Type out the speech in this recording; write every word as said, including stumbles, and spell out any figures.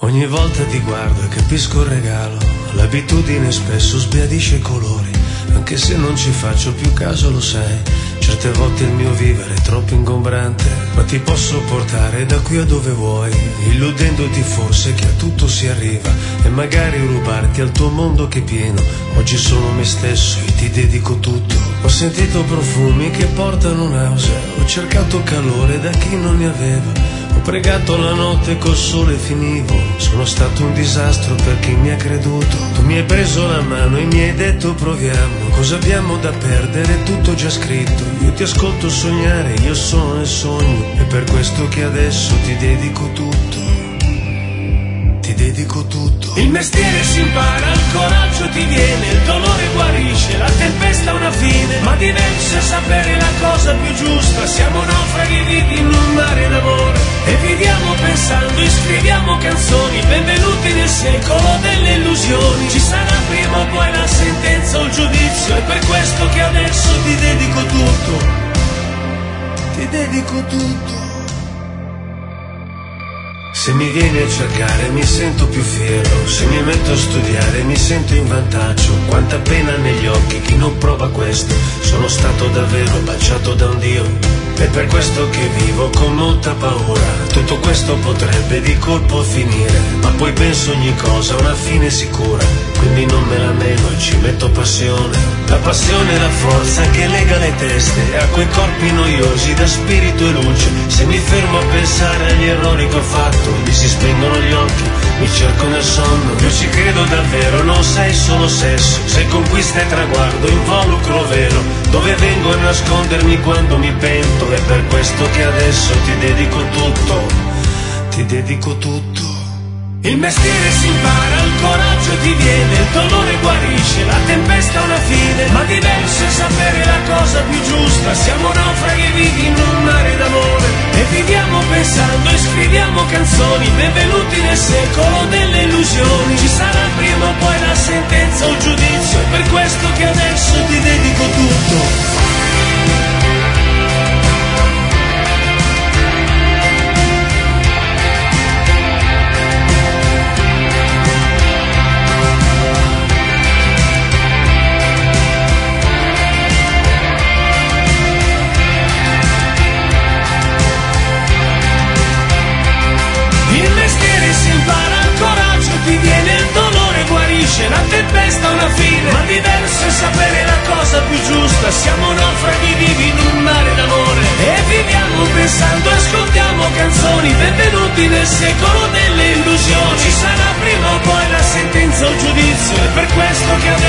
Ogni volta ti guardo e capisco il regalo, l'abitudine spesso sbiadisce i colori, anche se non ci faccio più caso lo sai, certe volte il mio vivere è troppo ingombrante, ma ti posso portare da qui a dove vuoi, illudendoti forse che a tutto si arriva e magari rubarti al tuo mondo che è pieno. Oggi sono me stesso e ti dedico tutto. Ho sentito profumi che portano nausea, ho cercato calore da chi non ne aveva, ho pregato la notte col sole finivo, sono stato un disastro per chi mi ha creduto. Tu mi hai preso la mano e mi hai detto proviamo, cosa abbiamo da perdere, tutto già scritto. Io ti ascolto sognare, io sono nel sogno, è per questo che adesso ti dedico tutto. Ti dedico tutto. Il mestiere si impara, il coraggio ti viene, il dolore guarisce, la tempesta ha una fine, ma diverso è sapere la cosa più giusta. Siamo naufraghi vivi in un mare d'amore e viviamo pensando, iscriviamo canzoni, benvenuti nel secolo delle illusioni. Ci sarà prima o poi la sentenza o il giudizio, è per questo che adesso ti dedico tutto. Ti dedico tutto. Se mi vieni a cercare mi sento più fiero, se mi metto a studiare mi sento in vantaggio. Quanta pena negli occhi chi non prova questo, sono stato davvero baciato da un Dio. È per questo che vivo con molta paura, tutto questo potrebbe di colpo finire, ma poi penso ogni cosa ha una fine sicura, quindi non me la nego e ci metto passione. La passione è la forza che lega le teste a quei corpi noiosi da spirito e luce. Se mi fermo a pensare agli errori che ho fatto, mi si spengono gli occhi, mi cerco nel sonno. Io ci credo davvero, non sei solo sesso, sei conquista e traguardo, involucro vero, dove vengo a nascondermi quando mi pento. È per questo che adesso ti dedico tutto, ti dedico tutto. Il mestiere si impara, il coraggio ti viene, il dolore guarisce, la tempesta ha una fine, ma diverso è sapere la cosa più giusta. Siamo naufraghi vivi in un mare d'amore e viviamo pensando e scriviamo canzoni, benvenuti nel secolo delle illusioni. Ci sarà prima o poi la sentenza o il giudizio, è per questo che adesso ti dedico tutto. La tempesta ha una fine, ma diverso è sapere la cosa più giusta. Siamo naufraghi vivi in un mare d'amore e viviamo pensando, ascoltiamo canzoni, benvenuti nel secolo delle illusioni. Ci sarà prima o poi la sentenza o il giudizio, è per questo che adesso